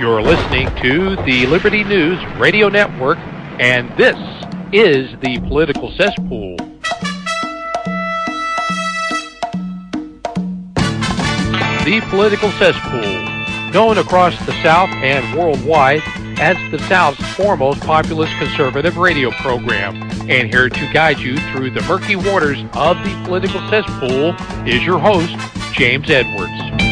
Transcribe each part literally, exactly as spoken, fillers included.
You're listening to the Liberty News Radio Network, and this is the Political Cesspool. The Political Cesspool, known across the South and worldwide as the South's foremost populist conservative radio program. And here to guide you through the murky waters of the Political Cesspool is your host, James Edwards.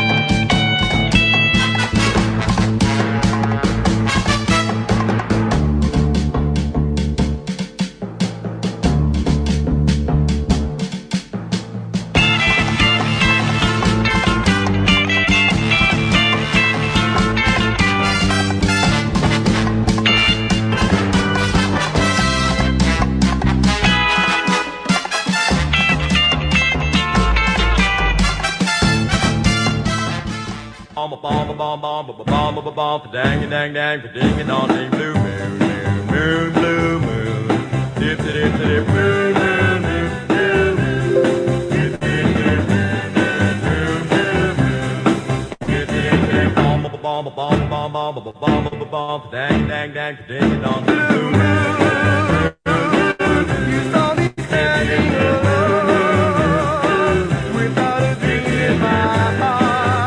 Dang dang dang, ding and on ding blue moon, moon, moon, blue moon, dip dip dip moon, moon, moon, blue moon, dip dip dip moon, moon, moon, dip dip dip bomb bomb bomb bomb bomb bomb bomb bomb, dang dang dang, ding and on ding blue moon. You saw me standing alone without a dream in my heart.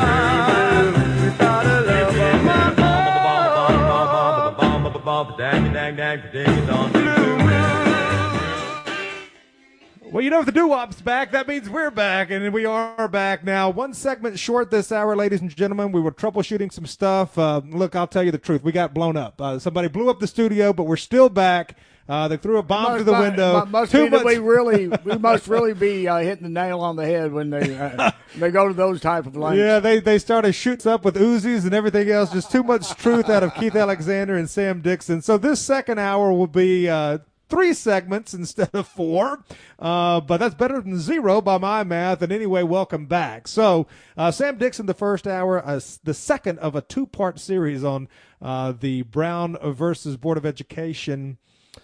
Well, you know, if the doo-wop's back, that means we're back, and we are back now. One segment short this hour, ladies and gentlemen. We were troubleshooting some stuff. Uh, look, I'll tell you the truth. We got blown up. Uh, somebody blew up the studio, but we're still back. Uh, they threw a bomb must, through the must, window. Must Too be much. that we really, we must really be uh, hitting the nail on the head when they uh, they go to those type of lengths. Yeah, they they started shooting up with Uzis and everything else. Just too much truth out of Keith Alexander and Sam Dixon. So this second hour will be uh, three segments instead of four, uh, but that's better than zero by my math. And anyway, welcome back. So uh, Sam Dixon, the first hour, uh, the second of a two-part series on uh, the Brown versus Board of Education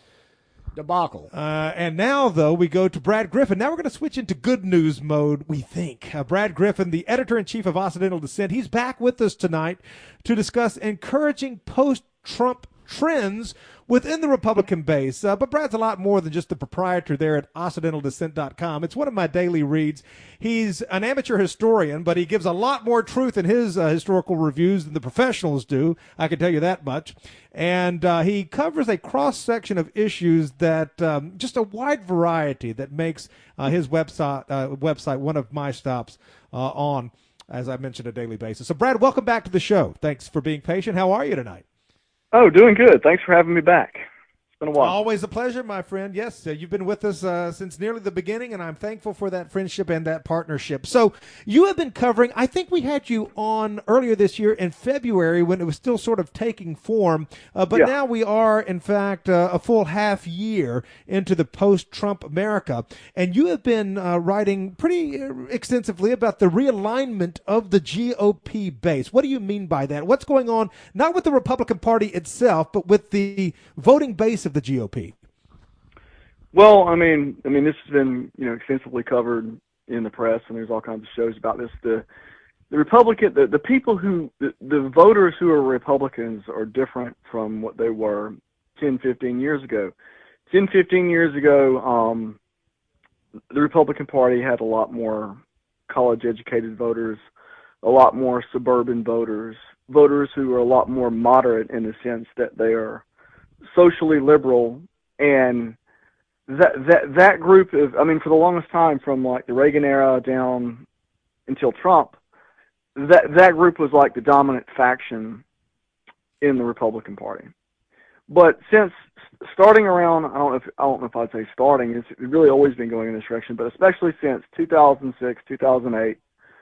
debacle. Uh, and now, though, we go to Brad Griffin. Now we're going to switch into good news mode, we think. Uh, Brad Griffin, the editor-in-chief of Occidental Dissent, he's back with us tonight to discuss encouraging post-Trump trends within the Republican base. Uh, but Brad's a lot more than just the proprietor there at Occidental Dissent dot com. It's one of my daily reads. He's an amateur historian, but he gives a lot more truth in his uh, historical reviews than the professionals do. I can tell you that much. And uh, he covers a cross-section of issues that, um, just a wide variety that makes uh, his website, uh, website one of my stops uh, on, as I mentioned, a daily basis. So, Brad, welcome back to the show. Thanks for being patient. How are you tonight? Oh, doing good. Thanks for having me back. It's been a while. Always a pleasure, my friend. Yes, uh, you've been with us uh, since nearly the beginning, and I'm thankful for that friendship and that partnership. So you have been covering, I think we had you on earlier this year in February when it was still sort of taking form, uh, but Yeah. now we are, in fact, uh, a full half year into the post-Trump America, and you have been uh, writing pretty extensively about the realignment of the G O P base. What do you mean by that? What's going on, not with the Republican Party itself, but with the voting base of the G O P? Well, I mean, I mean, this has been, you know, extensively covered in the press, and there's all kinds of shows about this. The the Republican, the, the people who, the, the voters who are Republicans are different from what they were ten, fifteen years ago. ten, fifteen years ago, um, the Republican Party had a lot more college-educated voters, a lot more suburban voters, voters who are a lot more moderate in the sense that they are socially liberal, and that that that group of, I mean, for the longest time, from like the Reagan era down until Trump, that that group was like the dominant faction in the Republican Party. But since starting around, I don't know if I don't know if I'd say starting, it's really always been going in this direction, but especially since two thousand six, two thousand eight,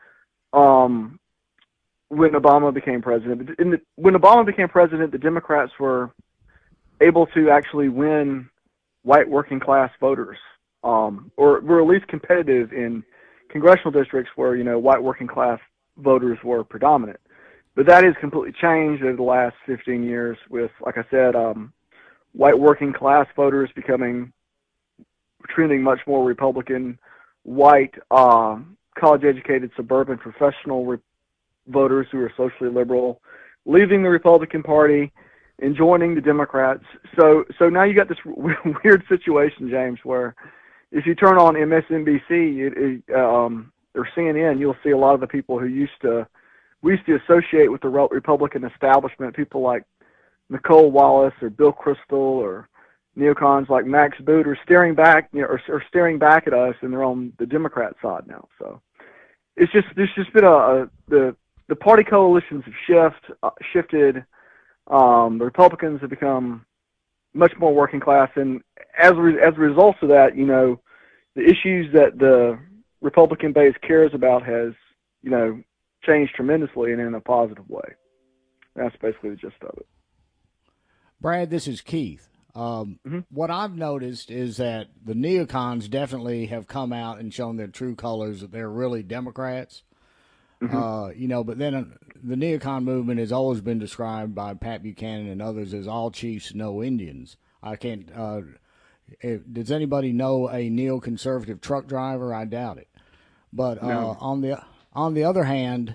um, when Obama became president. In the, when Obama became president, the Democrats were able to actually win white working class voters, um, or were at least competitive in congressional districts where, you know, white working class voters were predominant. But that has completely changed over the last fifteen years with, like I said, um, white working class voters becoming, trending much more Republican, white, uh, college-educated, suburban, professional re- voters who are socially liberal, leaving the Republican Party and joining the Democrats. So so now you got this weird situation, James, where if you turn on M S N B C it, it, um, or C N N, you'll see a lot of the people who used to we used to associate with the Republican establishment, people like Nicole Wallace or Bill Kristol or neocons like Max Boot are staring back, you know, or, or staring back at us, and they're on the Democrat side now. So it's just there's just been a, a the the party coalitions have shift uh, shifted. Um, the Republicans have become much more working class, and as a, as a result of that, you know, the issues that the Republican base cares about has, you know, changed tremendously and in a positive way. That's basically the gist of it. Brad, this is Keith. Um, mm-hmm. What I've noticed is that the neocons definitely have come out and shown their true colors, that they're really Democrats. Mm-hmm. Uh, you know, but then uh, the neocon movement has always been described by Pat Buchanan and others as all chiefs, no Indians. I can't. Uh, if, does anybody know a neoconservative truck driver? I doubt it. But uh, no. on the on the other hand,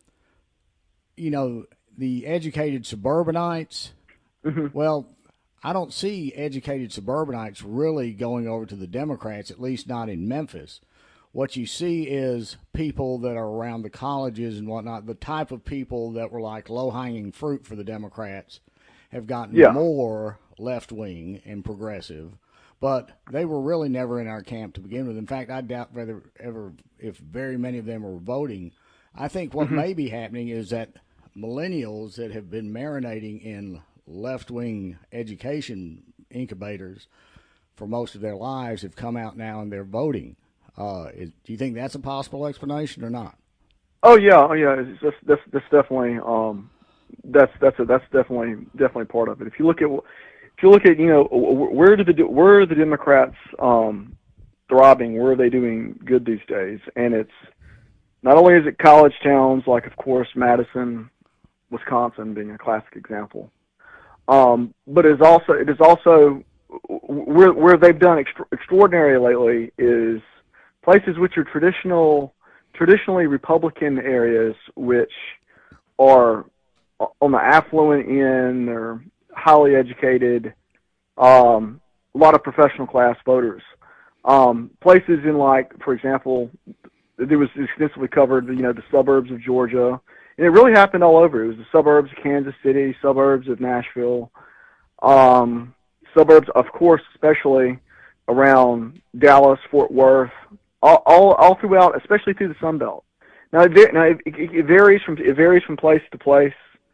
you know, the educated suburbanites. Mm-hmm. Well, I don't see educated suburbanites really going over to the Democrats, at least not in Memphis. What you see is people that are around the colleges and whatnot, the type of people that were like low-hanging fruit for the Democrats have gotten yeah. more left-wing and progressive, but they were really never in our camp to begin with. In fact, I doubt whether ever if very many of them were voting. I think what mm-hmm. may be happening is that millennials that have been marinating in left-wing education incubators for most of their lives have come out now and they're voting. Uh, is, do you think that's a possible explanation or not? Oh yeah, oh yeah. It's just, that's that's definitely um, that's that's a, that's definitely definitely part of it. If you look at if you look at you know where do the where are the Democrats um, thriving? Where are they doing good these days? And it's not only is it college towns like of course Madison, Wisconsin being a classic example, um, but it's also it is also where where they've done extra, extraordinary lately is places which are traditional, traditionally Republican areas, which are on the affluent end, or highly educated, um, a lot of professional class voters. Um, places in like, for example, it was extensively covered, you know, the suburbs of Georgia, and it really happened all over. It was the suburbs of Kansas City, suburbs of Nashville, um, suburbs, of course, especially around Dallas, Fort Worth. All, all, all throughout, especially through the Sun Belt. Now, it, now it, it varies from it varies from place to place,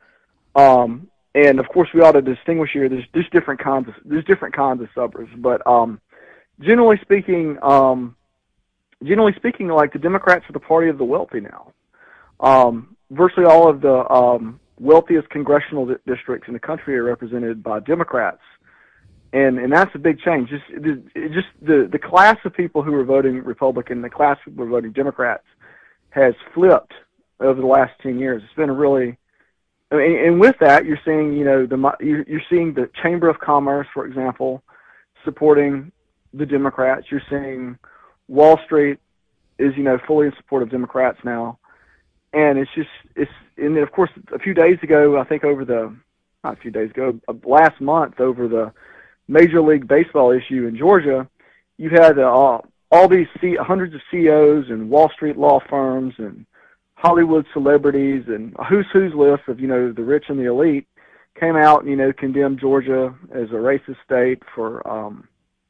um, and of course, we ought to distinguish here. There's there's different kinds of there's different kinds of suburbs, but um, generally speaking, um, generally speaking, like the Democrats are the party of the wealthy now. Um, virtually all of the um, wealthiest congressional di- districts in the country are represented by Democrats. And and that's a big change. Just it, just the, the class of people who are voting Republican, the class of people who are voting Democrats, has flipped over the last ten years. It's been a really, I mean, and with that, you're seeing you know the you're, you're seeing the Chamber of Commerce, for example, supporting the Democrats. You're seeing Wall Street is you know fully in support of Democrats now, and it's just it's and then of course a few days ago, I think over the not a few days ago, last month over the Major League Baseball issue in Georgia, you had uh, all these C- hundreds of C E Os and Wall Street law firms and Hollywood celebrities and a who's who's list of, you know, the rich and the elite came out and, you know, condemned Georgia as a racist state for um,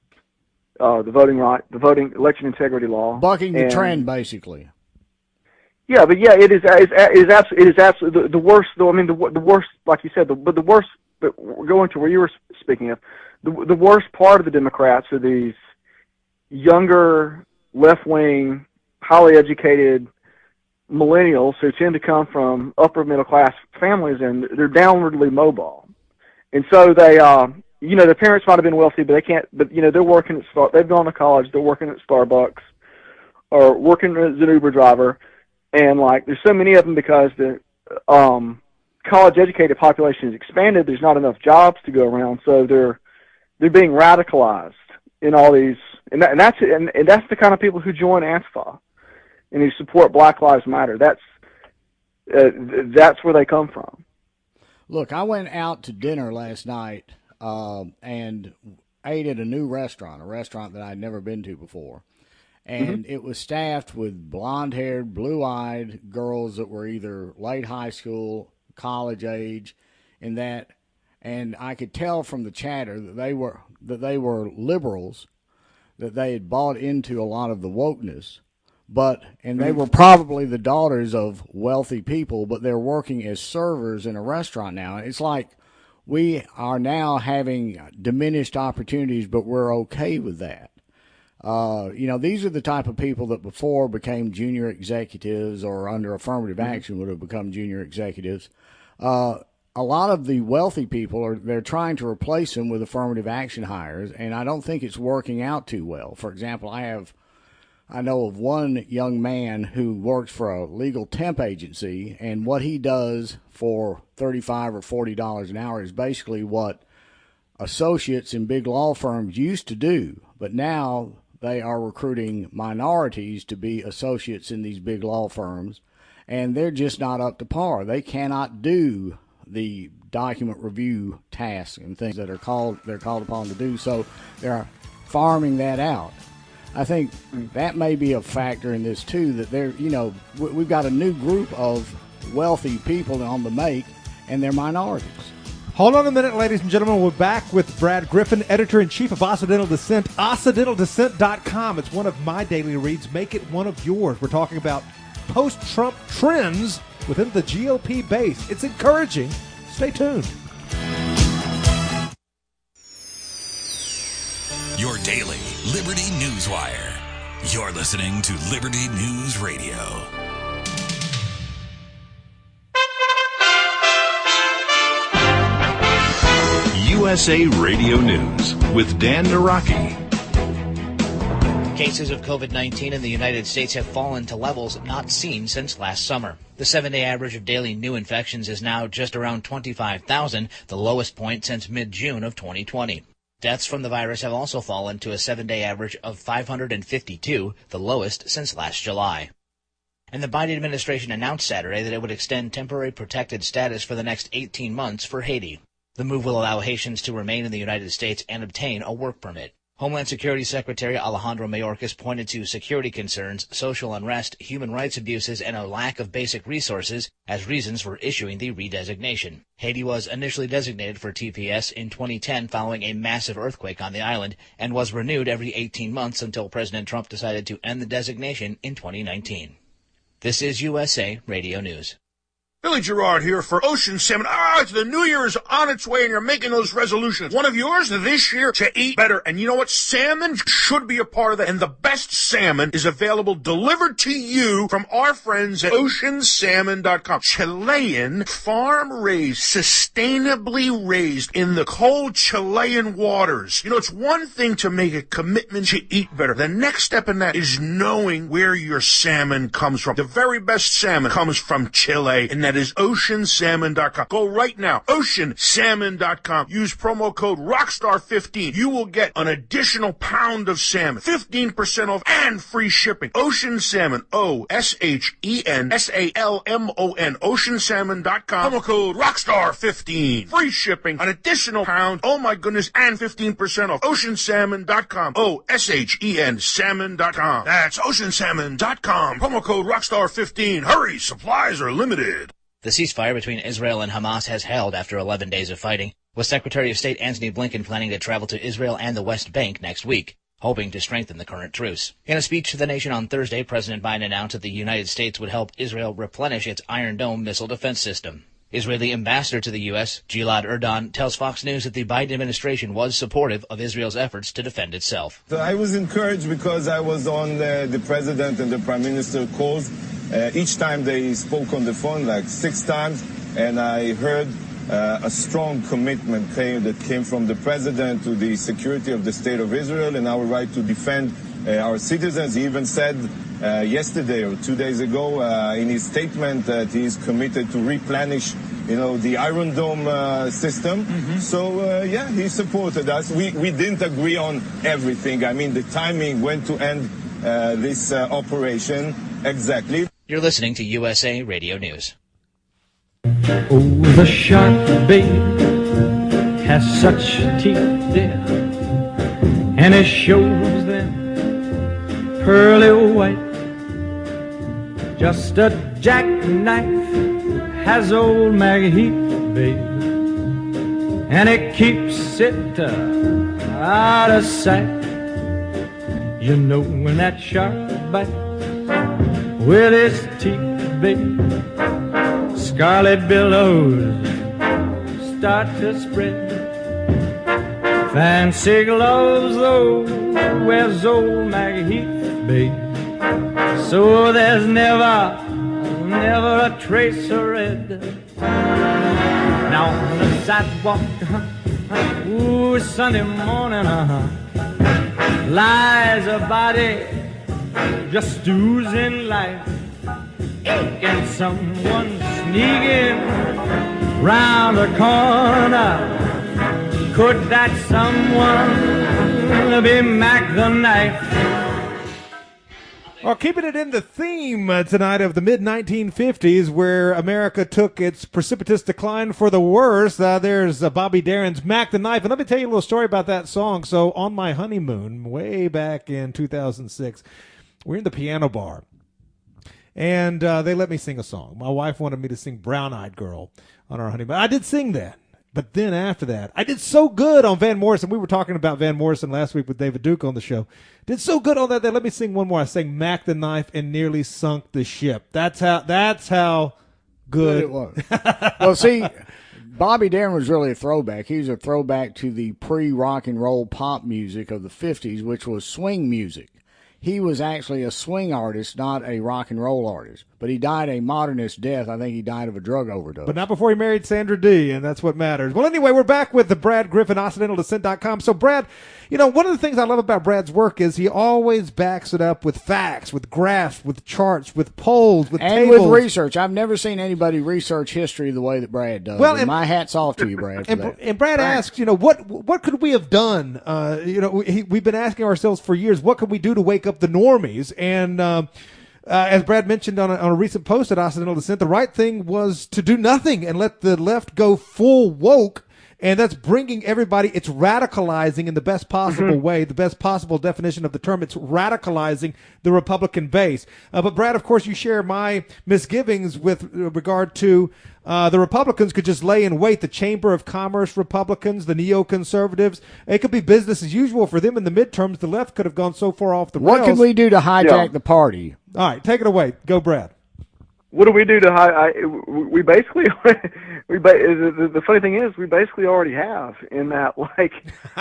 uh, the voting right, the voting election integrity law. Bucking the and, trend, basically. Yeah, but yeah, it is it is, it is absolutely it is absolutely the, the worst. Though I mean, the the worst, like you said, the but the worst. But going to where you were speaking of. The, the worst part of the Democrats are these younger, left-wing, highly educated millennials who tend to come from upper middle-class families, and they're downwardly mobile. And so they, uh, you know, their parents might have been wealthy, but they can't. But you know, they're working at Star. They've gone to college. They're working at Starbucks or working as an Uber driver, and like there's so many of them because the um, college-educated population has expanded. There's not enough jobs to go around, so they're They're being radicalized in all these, and, that, and that's and, and that's the kind of people who join Antifa and who support Black Lives Matter. That's uh, that's where they come from. Look, I went out to dinner last night uh, and ate at a new restaurant, a restaurant that I'd never been to before. And mm-hmm. it was staffed with blonde-haired, blue-eyed girls that were either late high school, college age, and that. And I could tell from the chatter that they were that they were liberals, that they had bought into a lot of the wokeness. But and they were probably the daughters of wealthy people, but they're working as servers in a restaurant now. It's like we are now having diminished opportunities, but we're okay with that. Uh, you know, these are the type of people that before became junior executives or under affirmative mm-hmm. action would have become junior executives. Uh, a lot of the wealthy people are they're trying to replace them with affirmative action hires, and I don't think it's working out too well. For example, I have. I know of one young man who works for a legal temp agency, and what he does for thirty-five or forty dollars an hour is basically what associates in big law firms used to do, but now they are recruiting minorities to be associates in these big law firms, and they're just not up to par. They cannot do the document review tasks and things that are called they're called upon to do, so they're farming that out. I think that may be a factor in this, too, that they're, you know, we've got a new group of wealthy people on the make, and they're minorities. Hold on a minute, ladies and gentlemen. We're back with Brad Griffin, editor-in-chief of Occidental Dissent, occidental dissent dot com. It's one of my daily reads. Make it one of yours. We're talking about post-Trump trends within the G O P base. It's encouraging. Stay tuned. Your daily Liberty News Wire. You're listening to Liberty News Radio. U S A Radio News with Dan Naraki. Cases of COVID nineteen in the United States have fallen to levels not seen since last summer. The seven-day average of daily new infections is now just around twenty-five thousand, the lowest point since mid-June of twenty twenty. Deaths from the virus have also fallen to a seven-day average of five hundred fifty-two, the lowest since last July. And the Biden administration announced Saturday that it would extend temporary protected status for the next eighteen months for Haiti. The move will allow Haitians to remain in the United States and obtain a work permit. Homeland Security Secretary Alejandro Mayorkas pointed to security concerns, social unrest, human rights abuses, and a lack of basic resources as reasons for issuing the redesignation. Haiti was initially designated for T P S in twenty ten following a massive earthquake on the island and was renewed every eighteen months until President Trump decided to end the designation in twenty nineteen. This is U S A Radio News. Billy Gerard here for Ocean Salmon. Ah, it's the New Year is on its way and you're making those resolutions. One of yours this year to eat better. And you know what? Salmon should be a part of that. And the best salmon is available delivered to you from our friends at ocean salmon dot com. Chilean, farm-raised, sustainably raised in the cold Chilean waters. You know, it's one thing to make a commitment to eat better. The next step in that is knowing where your salmon comes from. The very best salmon comes from Chile, and that is ocean salmon dot com. Go right now, ocean salmon dot com. Use promo code rockstar fifteen. You will get an additional pound of salmon, fifteen percent off, and free shipping. Ocean Salmon, O S H E N S A L M O N, ocean salmon dot com. Promo code rockstar fifteen. Free shipping, an additional pound, oh my goodness, and fifteen percent off. ocean salmon dot com. O S H E N salmon dot com. That's ocean salmon dot com. Promo code rockstar fifteen. Hurry, supplies are limited. The ceasefire between Israel and Hamas has held after eleven days of fighting, with Secretary of State Antony Blinken planning to travel to Israel and the West Bank next week, hoping to strengthen the current truce. In a speech to the nation on Thursday, President Biden announced that the United States would help Israel replenish its Iron Dome missile defense system. Israeli ambassador to the U S, Gilad Erdan, tells Fox News that the Biden administration was supportive of Israel's efforts to defend itself. So I was encouraged because I was on uh, the president and the prime minister calls. Uh, each time they spoke on the phone, like six times, and I heard uh, a strong commitment came, that came from the president to the security of the state of Israel and our right to defend uh, our citizens. He even said uh, yesterday or two days ago uh, in his statement that he is committed to replenish, you know, the Iron Dome uh, system. Mm-hmm. So, uh, yeah, he supported us. We, we didn't agree on everything. I mean, the timing, when to end uh, this uh, operation exactly. You're listening to U S A Radio News. Oh, the shark, babe, has such teeth, dear, and it shows them pearly white. Just a jackknife has old Maggie Heath, babe, and it keeps it uh, out of sight. You know when that shark bites with his teeth, babe, scarlet billows start to spread. Fancy gloves, though, wears old Maggie Heath, babe, so there's never, never a trace of red. Now on the sidewalk, uh-huh, ooh, Sunday morning, uh-huh, lies a body just oozing life. And someone sneaking round the corner. Could that someone be Mac the Knife? Well, keeping it in the theme uh, tonight of the mid nineteen fifties, where America took its precipitous decline for the worse, uh, there's uh, Bobby Darin's Mac the Knife. And let me tell you a little story about that song. So on my honeymoon, way back in two thousand six, we're in the piano bar. And uh, they let me sing a song. My wife wanted me to sing Brown Eyed Girl on our honeymoon. I did sing that. But then after that, I did so good on Van Morrison. We were talking about Van Morrison last week with David Duke on the show. Did so good on that. They let me sing one more. I sang Mac the Knife and nearly sunk the ship. That's how, that's how good, good it was. Well, see, Bobby Darin was really a throwback. He was a throwback to the pre-rock and roll pop music of the fifties, which was swing music. He was actually a swing artist, not a rock and roll artist. But he died a modernist death. I think he died of a drug overdose. But not before he married Sandra Dee, and that's what matters. Well, anyway, we're back with the Brad Griffin, Occidental Descent dot com. So, Brad, you know, one of the things I love about Brad's work is he always backs it up with facts, with graphs, with charts, with polls, with and tables. And with research. I've never seen anybody research history the way that Brad does. Well, and, and my hat's off to you, Brad, for and, that. And Brad asks, you know, what what could we have done? Uh, you know, we, we've been asking ourselves for years, what could we do to wake up the normies? And uh, uh, as Brad mentioned on a, on a recent post at Occidental Descent, the right thing was to do nothing and let the left go full woke. And that's bringing everybody, it's radicalizing in the best possible mm-hmm. way, the best possible definition of the term. It's radicalizing the Republican base. Uh, but, Brad, of course, you share my misgivings with regard to uh, the Republicans could just lay in wait. The Chamber of Commerce Republicans, the neoconservatives, it could be business as usual for them in the midterms. The left could have gone so far off the rails. What can we do to hijack yeah. the party? All right, take it away. Go, Brad. What do we do to hi- I, we basically we ba- the, the funny thing is we basically already have in that like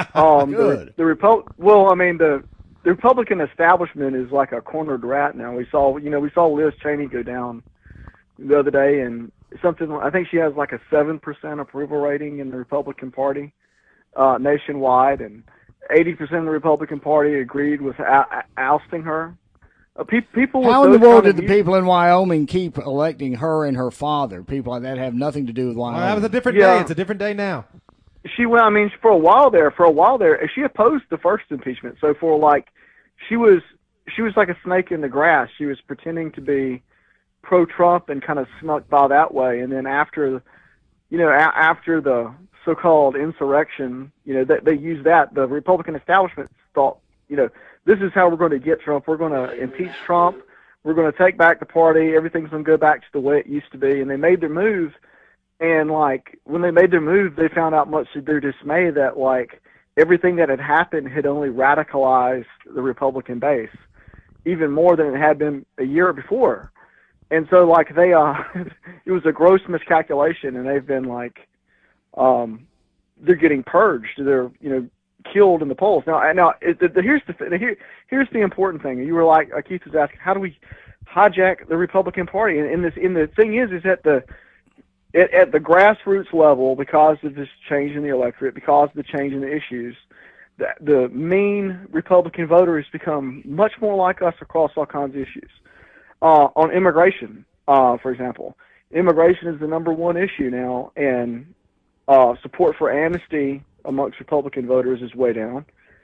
um Good. the, the Repu- well I mean the the Republican establishment is like a cornered rat now. We saw you know we saw Liz Cheney go down the other day, and something I think she has like a seven percent approval rating in the Republican Party uh, nationwide, and eighty percent of the Republican Party agreed with a- ousting her. Uh, pe- people How in the world did the people in Wyoming keep electing her and her father? People like that have nothing to do with Wyoming. Well, that was a different yeah. day. It's a different day now. She well, I mean, for a while there, for a while there, she opposed the first impeachment. So for like, she was she was like a snake in the grass. She was pretending to be pro-Trump and kind of snuck by that way. And then after, you know, a- after the so-called insurrection, you know, they, they used that. The Republican establishment thought, you know, this is how we're going to get Trump. We're going to impeach Trump. We're going to take back the party. Everything's going to go back to the way it used to be. And they made their move. And, like, when they made their move, they found out much to their dismay that, like, everything that had happened had only radicalized the Republican base even more than it had been a year before. And so, like, they, uh, it was a gross miscalculation, and they've been, like, um, they're getting purged. They're, you know, killed in the polls. Now, now it, the, the, here's the here, here's the important thing. You were like, uh, Keith was asking, how do we hijack the Republican Party? And, and this, and the thing is, is that the at, at the grassroots level, because of this change in the electorate, because of the change in the issues, the, the mean Republican voter has become much more like us across all kinds of issues. Uh, on immigration, uh, for example, immigration is the number one issue now, and uh, support for amnesty amongst Republican voters is way down.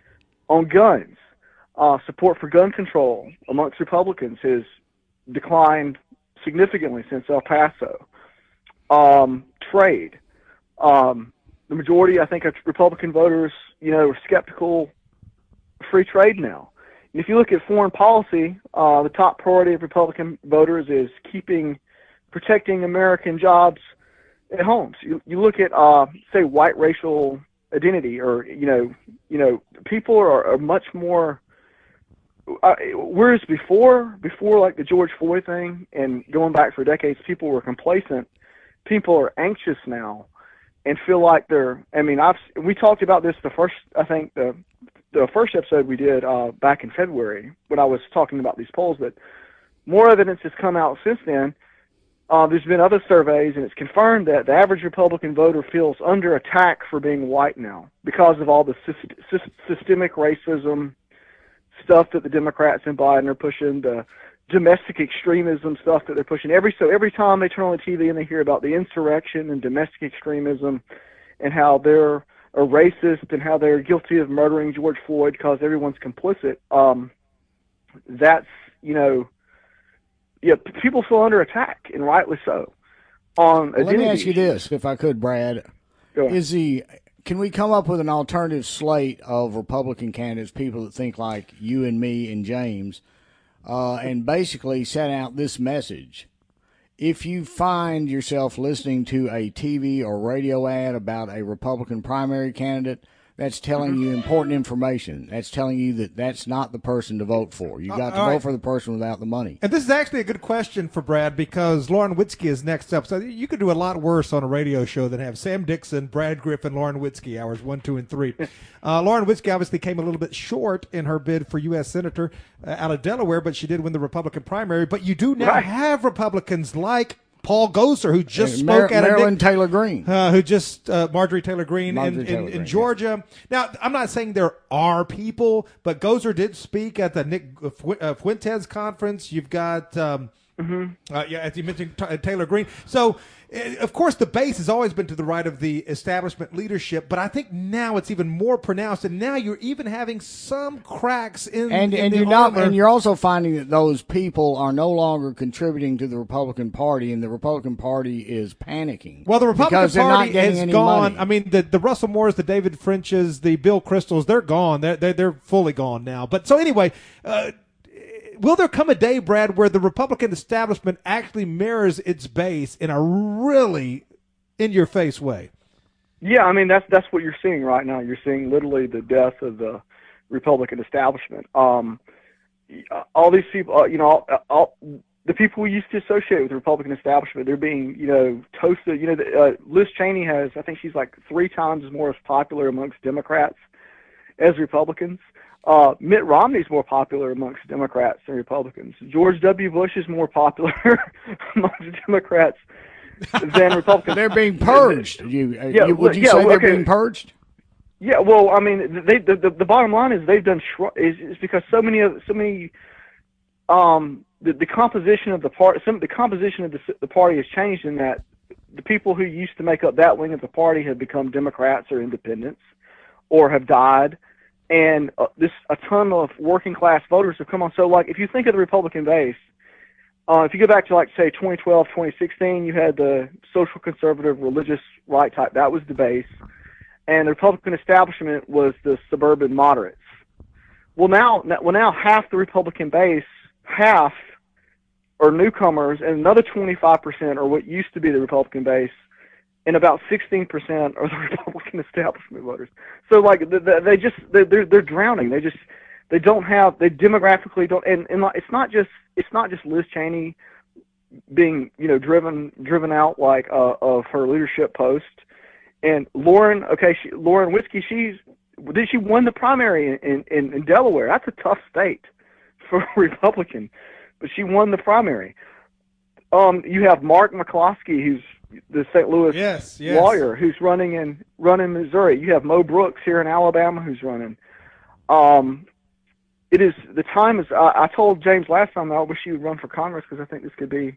On guns, uh, support for gun control amongst Republicans has declined significantly since El Paso. um, trade. Um, the majority, I think, of Republican voters, you know, are skeptical of free trade now. And if you look at foreign policy, uh, the top priority of Republican voters is keeping, protecting American jobs at home. So you, you look at, uh, say, white racial identity, or you know, you know, people are, are much more. Uh, whereas before, before like the George Floyd thing, and going back for decades, people were complacent. People are anxious now, and feel like they're. I mean, I've we talked about this the first. I think the the first episode we did uh, back in February when I was talking about these polls. That more evidence has come out since then. Uh, there's been other surveys, and it's confirmed that the average Republican voter feels under attack for being white now because of all the syst- syst- systemic racism stuff that the Democrats and Biden are pushing, the domestic extremism stuff that they're pushing. Every so every time they turn on the T V and they hear about the insurrection and domestic extremism and how they're a racist and how they're guilty of murdering George Floyd because everyone's complicit, um, that's, you know, yeah, people feel under attack, and rightly so. On well, let me ask you this, if I could, Brad. Is the can we come up with an alternative slate of Republican candidates, people that think like you and me and James, uh, and basically set out this message? If you find yourself listening to a T V or radio ad about a Republican primary candidate, that's telling you important information. That's telling you that that's not the person to vote for. You got to All vote right. for the person without the money. And this is actually a good question for Brad, because Lauren Witzke is next up. So you could do a lot worse on a radio show than have Sam Dixon, Brad Griffin, Lauren Witzke, hours one, two, and three. Uh, Lauren Witzke obviously came a little bit short in her bid for U S Senator uh, out of Delaware, but she did win the Republican primary. But you do now Right. have Republicans like Paul Gosar, who just And spoke Mar- at Marilyn a Nick, Taylor Greene. uh, who just uh, Marjorie Taylor Greene Marjorie in, Taylor in, in Greene, Georgia. Now, I'm not saying there are people, but Gosar did speak at the Nick uh, Fu- uh, Fuentes conference. You've got, um, uh, yeah, as you mentioned, T- Taylor Greene. So, uh, of course, the base has always been to the right of the establishment leadership, but I think now it's even more pronounced, and now you're even having some cracks in, And in and the you're not, armor. and you're also finding that those people are no longer contributing to the Republican Party, and the Republican Party is panicking. Well, the Republican because they're Party not getting is any gone. money. I mean, the, the Russell Moores, the David Frenches, the Bill Kristols, they're gone. They're, they're, they're fully gone now. But so anyway, uh, will there come a day, Brad, where the Republican establishment actually mirrors its base in a really in-your-face way? Yeah, I mean, that's that's what you're seeing right now. You're seeing literally the death of the Republican establishment. Um, all these people, uh, you know, all, all, the people we used to associate with the Republican establishment, they're being, you know, toasted. You know, the, uh, Liz Cheney has, I think she's like three times more popular amongst Democrats as Republicans. Uh, Mitt Romney's more popular amongst Democrats than Republicans. George W. Bush is more popular amongst Democrats than Republicans. They're being purged. You, uh, Yeah, you, would you yeah, say they're okay. being purged? Yeah, well, I mean, they, the, the the bottom line is they've done shr- is, is because so many of so many um the, the composition of the part some the composition of the the party has changed in that the people who used to make up that wing of the party have become Democrats or independents or have died, and uh, this a ton of working class voters have come on. So, like, if you think of the Republican base, uh, if you go back to like say twenty twelve, twenty sixteen, you had the social conservative religious right type. That was the base. And the Republican establishment was the suburban moderates. Well, now, well, now half the Republican base, half are newcomers, and another twenty-five percent are what used to be the Republican base, and about sixteen percent are the Republican establishment voters. So, like, they, they just they're they're drowning. They just they don't have they demographically don't, and, and it's not just it's not just Liz Cheney being, you know, driven driven out like uh, of her leadership post. And Lauren, okay, she, Lauren Witzke, she's did she won the primary in, in, in Delaware? That's a tough state for a Republican, but she won the primary. Um, you have Mark McCloskey, who's the Saint Louis Yes, yes. lawyer, who's running in running Missouri. You have Mo Brooks here in Alabama, who's running. Um, it is the time is. I, I told James last time I wish he would run for Congress because I think this could be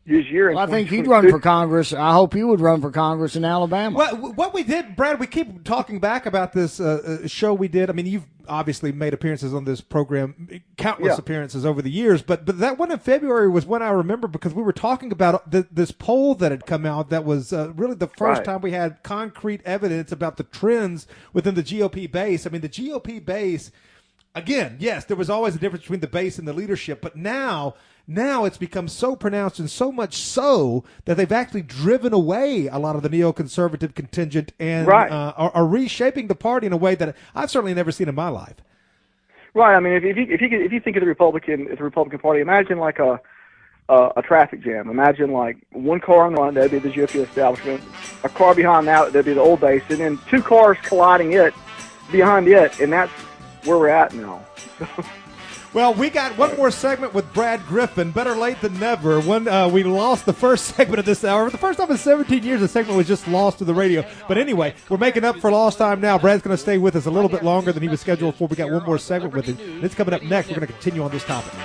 his year. In well, I think he'd run for Congress. I hope he would run for Congress in Alabama. Well, what we did, Brad, we keep talking back about this uh, show we did. I mean, you've obviously made appearances on this program, countless Yeah. appearances over the years, but but that one in February was one I remember because we were talking about the, this poll that had come out that was uh, really the first Right. time we had concrete evidence about the trends within the G O P base. I mean, the G O P base, again, yes, there was always a difference between the base and the leadership, but now now it's become so pronounced and so much so that they've actually driven away a lot of the neoconservative contingent and Right. uh, are, are reshaping the party in a way that I've certainly never seen in my life. Right. I mean, if, if you if you if you think of the Republican, the Republican Party, imagine like a a, a traffic jam. Imagine like one car on the line, that'd be the G O P establishment. A car behind that, that'd be the old base, and then two cars colliding it behind it, and that's where we're at now. Well, we got one more segment with Brad Griffin. Better late than never. When uh, we lost the first segment of this hour, for the first time in seventeen years, the segment was just lost to the radio. But anyway, we're making up for lost time now. Brad's going to stay with us a little bit longer than he was scheduled for. We got one more segment with him. And it's coming up next. We're going to continue on this topic.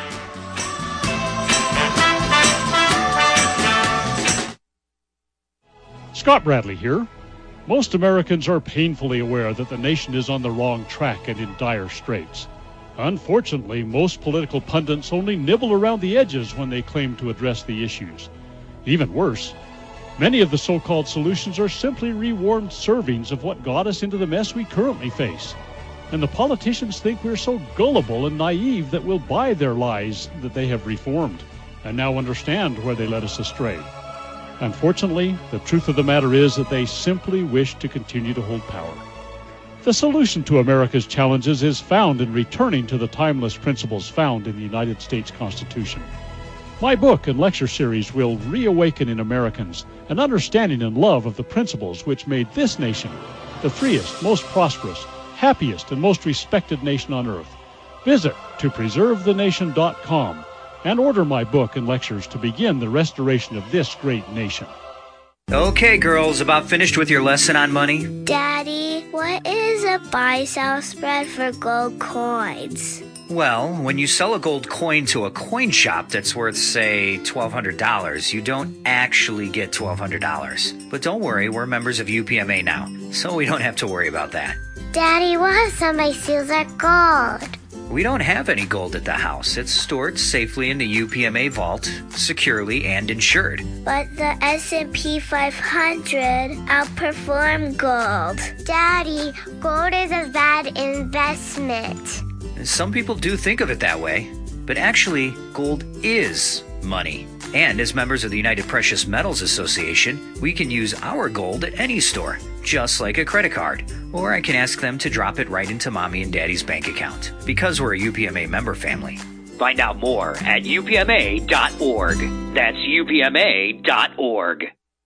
Scott Bradley here. Most Americans are painfully aware that the nation is on the wrong track and in dire straits. Unfortunately, most political pundits only nibble around the edges when they claim to address the issues. Even worse, many of the so-called solutions are simply rewarmed servings of what got us into the mess we currently face. And the politicians think we're so gullible and naive that we'll buy their lies that they have reformed, and now understand where they led us astray. Unfortunately, the truth of the matter is that they simply wish to continue to hold power. The solution to America's challenges is found in returning to the timeless principles found in the United States Constitution. My book and lecture series will reawaken in Americans an understanding and love of the principles which made this nation the freest, most prosperous, happiest, and most respected nation on earth. Visit to preserve the nation dot com and order my book and lectures to begin the restoration of this great nation. Okay, girls, about finished with your lesson on money? Daddy, what is a buy-sell spread for gold coins? Well, when you sell a gold coin to a coin shop that's worth, say, twelve hundred dollars, you don't actually get twelve hundred dollars. But don't worry, we're members of U P M A now, so we don't have to worry about that. Daddy, what if somebody steals our gold? We don't have any gold at the house. It's stored safely in the U P M A vault, securely and insured. But the S and P five hundred outperformed gold. Daddy, gold is a bad investment. Some people do think of it that way, but actually, gold is money. And as members of the United Precious Metals Association, we can use our gold at any store, just like a credit card. Or I can ask them to drop it right into Mommy and Daddy's bank account, because we're a U P M A member family. Find out more at U P M A dot org. That's U P M A dot org.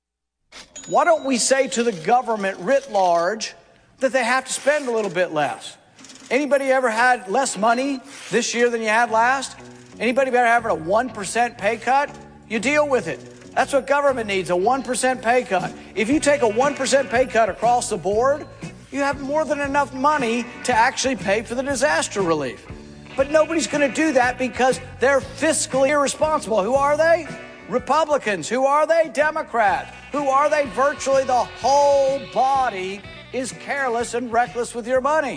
Why don't we say to the government writ large that they have to spend a little bit less? Anybody ever had less money this year than you had last? Anybody ever having a one percent pay cut? You deal with it. That's what government needs, a one percent pay cut. If you take a one percent pay cut across the board, you have more than enough money to actually pay for the disaster relief. But nobody's going to do that because they're fiscally irresponsible. Who are they? Republicans. Who are they? Democrats. Who are they? Virtually the whole body is careless and reckless with your money.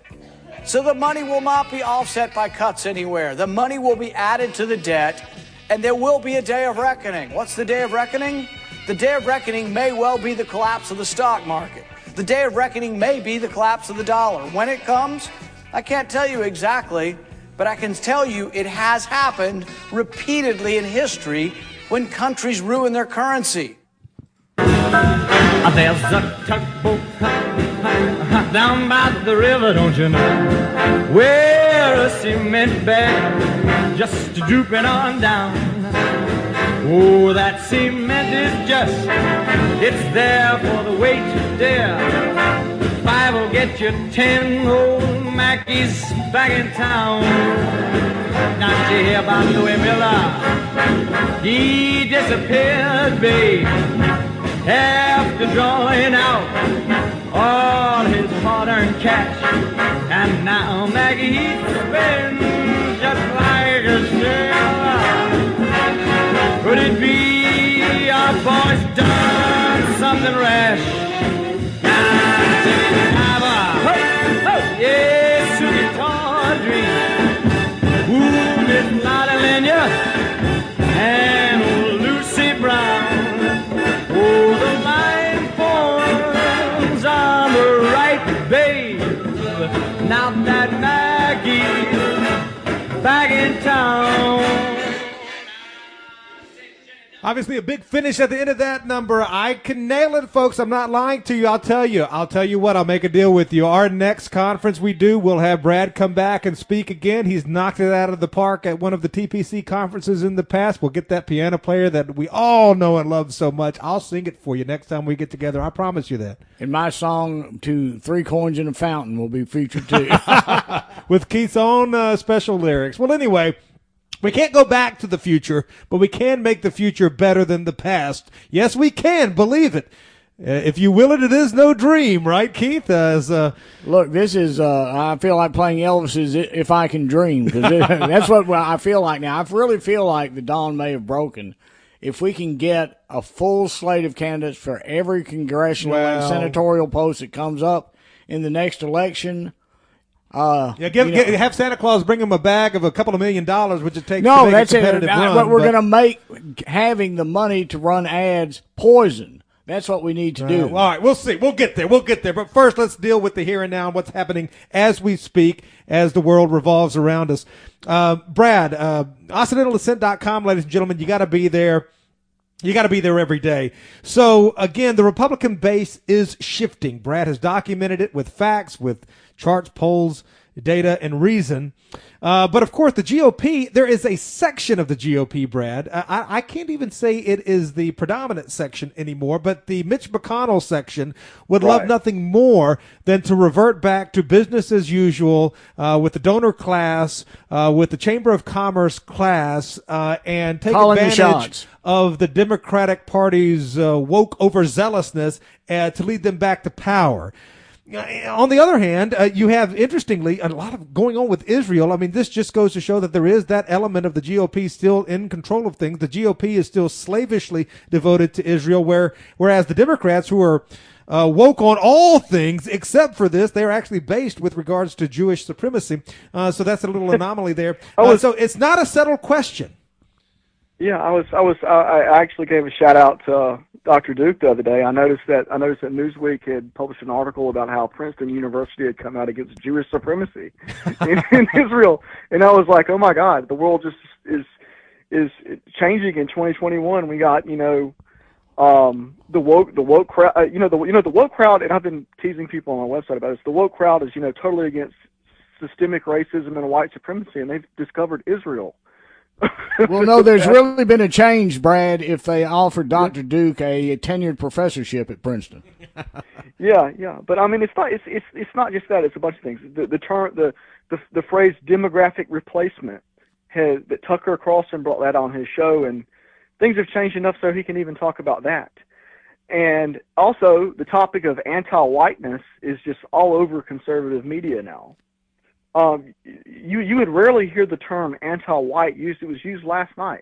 So the money will not be offset by cuts anywhere. The money will be added to the debt, and there will be a day of reckoning. What's the day of reckoning? The day of reckoning may well be the collapse of the stock market. The day of reckoning may be the collapse of the dollar. When it comes, I can't tell you exactly, but I can tell you it has happened repeatedly in history when countries ruin their currency. There's a tugboat down by the river, don't you know, where a cement bag just drooping on down. Oh, that cement is just, it's there for the weight to dare. Five will get you ten old Mackies back in town. Not you hear about Louis Miller? He disappeared, babe, after drawing out all his hard-earned cash. And now Maggie spends just like a sailor. Could it be boy's done something rash. Now take have a ho, ho, yes, Susie Tawdry, wounded Lottie Lenya, and old Lucy Brown. Oh, the line forms on the right, babe. Now that Maggie's back in town. Obviously, a big finish at the end of that number. I can nail it, folks. I'm not lying to you. I'll tell you. I'll tell you what. I'll make a deal with you. Our next conference we do, we'll have Brad come back and speak again. He's knocked it out of the park at one of the T P C conferences in the past. We'll get that piano player that we all know and love so much. I'll sing it for you next time we get together. I promise you that. And my song, To Three Coins in a Fountain, will be featured too. With Keith's own uh, special lyrics. Well, anyway, we can't go back to the future, but we can make the future better than the past. Yes, we can. Believe it. Uh, if you will it, it is no dream, right, Keith? Uh, as, uh, Look, this is, uh, I feel like playing Elvis's If I Can Dream, because that's what I feel like now. I really feel like the dawn may have broken. If we can get a full slate of candidates for every congressional Well- and senatorial post that comes up in the next election, uh, yeah, give, you know- give, have Santa Claus bring him a bag of a couple of million dollars, which it takes no, to make that's a it. competitive I- run. But we're but- going to make having the money to run ads poison. That's what we need to do. Uh, all right, we'll see. We'll get there. We'll get there. But first, let's deal with the here and now and what's happening as we speak, as the world revolves around us. Uh, Brad, uh, Occidental Descent dot com, ladies and gentlemen, you got to be there. You got to be there every day. So, again, the Republican base is shifting. Brad has documented it with facts, with charts, polls, data, and reason. Uh, but, of course, the G O P, there is a section of the G O P, Brad. I, I can't even say it is the predominant section anymore, but the Mitch McConnell section would love Right. nothing more than to revert back to business as usual uh, with the donor class, uh, with the Chamber of Commerce class, uh, and take Calling the advantage shots. of the Democratic Party's uh, woke overzealousness uh, to lead them back to power. Uh, On the other hand, uh, you have, interestingly, a lot of going on with Israel. I mean, this just goes to show that there is that element of the G O P still in control of things. The G O P is still slavishly devoted to Israel, where whereas the Democrats, who are uh, woke on all things except for this, they're actually based with regards to Jewish supremacy. Uh, so that's a little anomaly there. Uh, so it's not a settled question. Yeah, I was, I was, I I actually gave a shout out to uh, Doctor Duke the other day. I noticed that I noticed that Newsweek had published an article about how Princeton University had come out against Jewish supremacy in, in Israel, and I was like, oh my God, the world just is is changing in twenty twenty-one. We got, you know, um, the woke the woke crowd, uh, you know, the you know the woke crowd, and I've been teasing people on my website about this. The woke crowd is, you know, totally against systemic racism and white supremacy, and they've discovered Israel. Well, no, there's really been a change, Brad, if they offered Doctor Duke a tenured professorship at Princeton. Yeah, yeah, but I mean, it's not. It's it's it's not just that. It's a bunch of things. The the term, the the the phrase demographic replacement has that Tucker Carlson brought that on his show, and things have changed enough so he can even talk about that. And also, the topic of anti-whiteness is just all over conservative media now. Um, you you would rarely hear the term anti-white used. It was used last night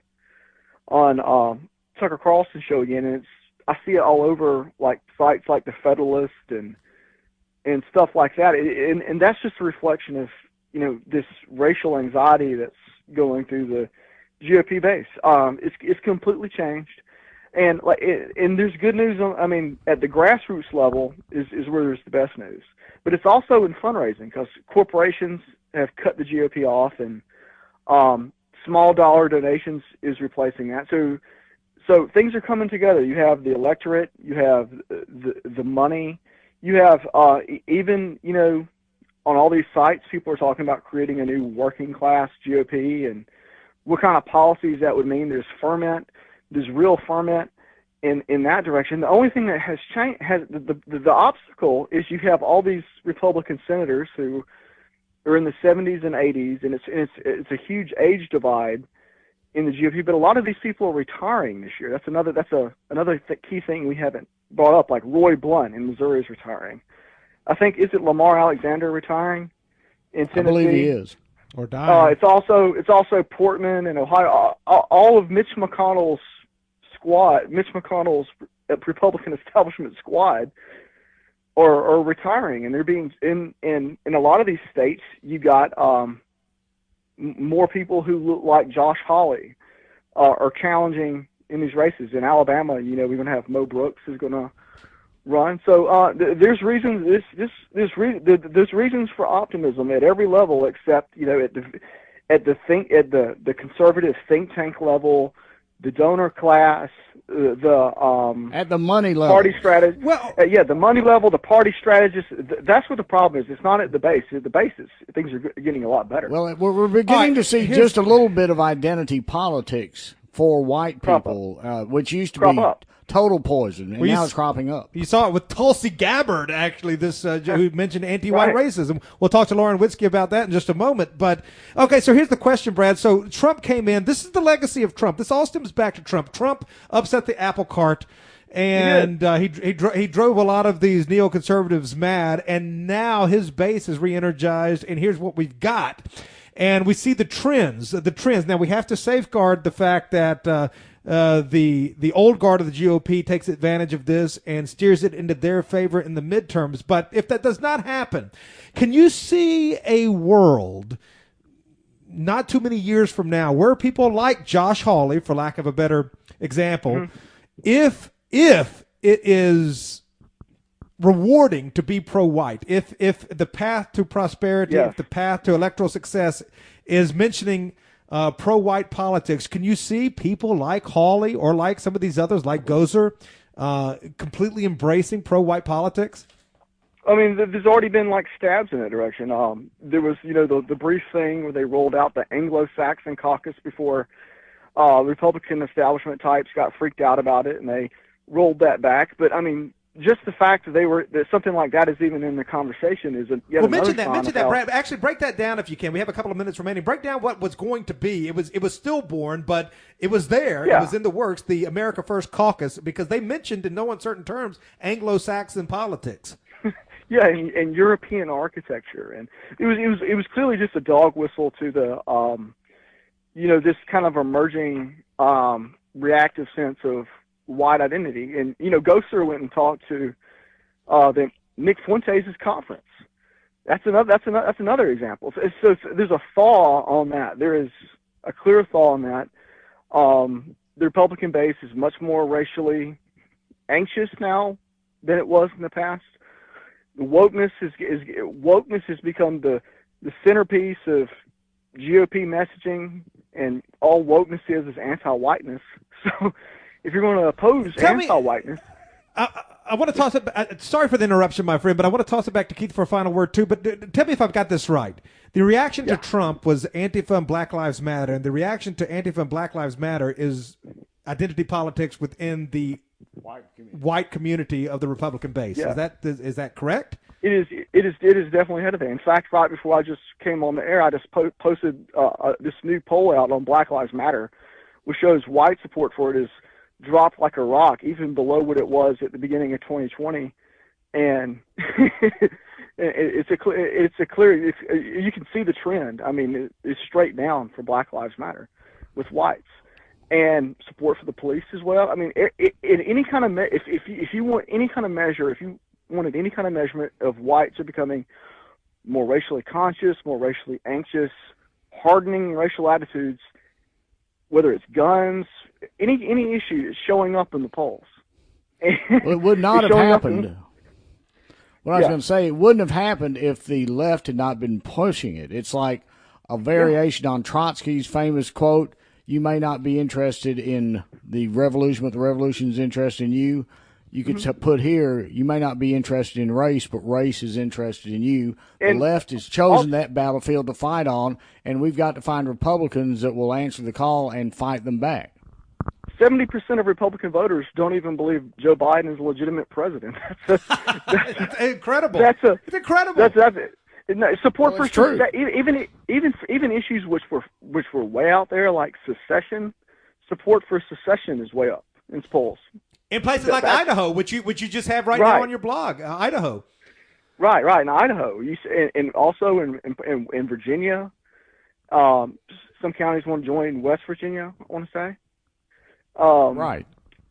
on um, Tucker Carlson's show again, and it's I see it all over like sites like the Federalist and and stuff like that. It, and and that's just a reflection of, you know, this racial anxiety that's going through the G O P base. Um, it's it's completely changed, and like it, and there's good news. On, I mean, at the grassroots level is is where there's the best news. But it's also in fundraising, because corporations have cut the G O P off, and um, small dollar donations is replacing that. So, so things are coming together. You have the electorate, you have the the money, you have uh, even, you know, on all these sites, people are talking about creating a new working class G O P and what kind of policies that would mean. There's ferment, there's real ferment in in that direction. The only thing that has changed has the, the the obstacle is you have all these Republican senators who are in the seventies and eighties, and it's and it's it's a huge age divide in the G O P. But a lot of these people are retiring this year. That's another that's a another th- key thing we haven't brought up. Like Roy Blunt in Missouri is retiring. I think, is it Lamar Alexander retiring in Tennessee? I believe he is. Or dying. Uh, it's also it's also Portman and Ohio. All, all of Mitch McConnell's squad, Mitch McConnell's Republican establishment squad, are, are retiring, and they're being in in in a lot of these states. You got um, more people who look like Josh Hawley uh, are challenging in these races. In Alabama, you know, we're going to have Mo Brooks who's going to run. So uh, th- there's reasons. This this this re- th- there's reasons for optimism at every level, except you know at the at the think at the the conservative think tank level, the donor class, uh, the um, at the money level, party strategist. Well, uh, yeah, the money level, the party strategist. Th- that's what the problem is. It's not at the base. At the basis, things are g- getting a lot better. Well, we're, we're beginning right, to see just a little bit of identity politics for white people, uh, which used to Crop be up. total poison, and Well, you now s- it's cropping up. You saw it with Tulsi Gabbard, actually, this uh, who mentioned anti-white Right. racism. We'll talk to Lauren Witzke about that in just a moment. But, okay, so here's the question, Brad. So Trump came in. This is the legacy of Trump. This all stems back to Trump. Trump upset the apple cart, and uh, he he, dro- he drove a lot of these neoconservatives mad, and now his base is re-energized, and here's what we've got. And we see the trends, the trends. Now, we have to safeguard the fact that uh, uh, the the old guard of the G O P takes advantage of this and steers it into their favor in the midterms. But if that does not happen, can you see a world not too many years from now where people like Josh Hawley, for lack of a better example, Mm-hmm. if if it is rewarding to be pro-white, if if the path to prosperity, Yes. if the path to electoral success is mentioning uh, pro-white politics, can you see people like Hawley or like some of these others, like Gozer, uh, completely embracing pro-white politics? I mean, th- there's already been like stabs in that direction. Um, there was, you know, the the brief thing where they rolled out the Anglo-Saxon caucus before uh, Republican establishment types got freaked out about it, and they rolled that back. But I mean, just the fact that they were that something like that is even in the conversation is a yet Well, another mention that. sign Mention of that, how- Brad. Actually, break that down if you can. We have a couple of minutes remaining. Break down what was going to be. It was it was stillborn, but it was there. Yeah. It was in the works. The America First Caucus, because they mentioned in no uncertain terms Anglo-Saxon politics. Yeah, and, and European architecture, and it was it was it was clearly just a dog whistle to the, um, you know, this kind of emerging um, reactive sense of white identity. And you know, Goser went and talked to uh, the Nick Fuentes' conference. That's another that's another that's another example. So, so, so there's a thaw on that. There is a clear thaw on that. Um, the Republican base is much more racially anxious now than it was in the past. The wokeness is, is wokeness has become the the centerpiece of G O P messaging, and all wokeness is is anti-whiteness. So, if you're going to oppose Tell me- anti-whiteness, I, I want to toss it. Uh, sorry for the interruption, my friend, but I want to toss it back to Keith for a final word too. But d- d- tell me if I've got this right. The reaction to Trump was Antifa and Black Lives Matter, and the reaction to Antifa and Black Lives Matter is identity politics within the White community. white community of the Republican base. Yeah. Is that is, is that correct? it is it is it is definitely ahead of that. In fact, right before I just came on the air, I just po- posted uh, uh, this new poll out on Black Lives Matter, which shows white support for it is dropped like a rock, even below what it was at the beginning of twenty twenty, and it, it's a clear, it's a clear, it's, you can see the trend. I mean, it, it's straight down for Black Lives Matter with whites, and support for the police as well. I mean, it, it, in any kind of me- if if you, if you want any kind of measure, if you wanted any kind of measurement of whites are becoming more racially conscious, more racially anxious, hardening racial attitudes, whether it's guns, any any issue is showing up in the polls. Well, it would not It's have showing up happened. in- What I was Yeah. going to say, it wouldn't have happened if the left had not been pushing it. It's like a variation on Trotsky's famous quote, "You may not be interested in the revolution, but the revolution is interested in you." You could Mm-hmm. t- put here, "You may not be interested in race, but race is interested in you." And the left has chosen al- that battlefield to fight on, and we've got to find Republicans that will answer the call and fight them back. Seventy percent of Republican voters don't even believe Joe Biden is a legitimate president. That's, a, that's, It's incredible. that's a It's incredible. That's that's it. No, support Well, for it's true. that, even even even issues which were which were way out there, like secession. Support for secession is way up in polls. In places That- like that's- Idaho, which you which you just have right, Right. now on your blog, uh, Idaho. Right, right. In Idaho, you s- and, and also in, in in Virginia, um, some counties want to join West Virginia. I want to say. Um, Right.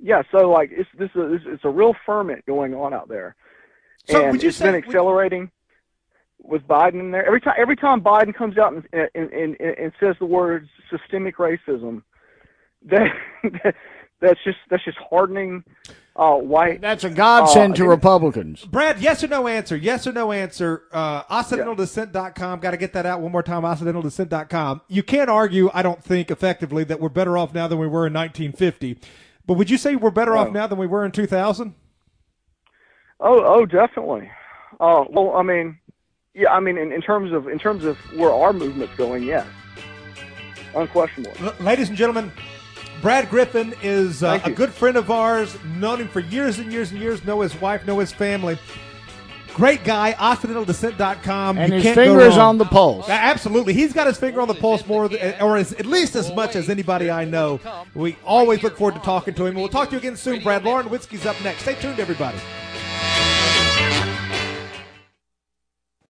yeah. So like it's this is this, it's a real ferment going on out there, So and would you it's say- been accelerating with Biden in there. Every time every time Biden comes out and and, and, and says the words systemic racism, that that's just that's just hardening. Uh, white. That's a godsend uh, to Republicans. Brad, yes or no answer? Yes or no answer? Uh, Occidental Descent dot com. Got to get that out one more time. Occidental Descent dot com. You can't argue, I don't think, effectively, that we're better off now than we were in nineteen fifty. But would you say we're better No. off now than we were in two thousand? Oh, oh, definitely. Uh, well, I mean, yeah, I mean, in, in terms of in terms of where our movement's going, yes, unquestionably. L- ladies and gentlemen, Brad Griffin is uh, Thank a you. good friend of ours. Known him for years and years and years. Know his wife. Know his family. Great guy. Occidental Descent dot com. And You his can't go finger is wrong. on the pulse. Uh, Absolutely. He's got his finger on the pulse more, than, or as, at least as much as anybody I know. We always look forward to talking to him. We'll talk to you again soon, Brad. Lauren Witzke's up next. Stay tuned, everybody.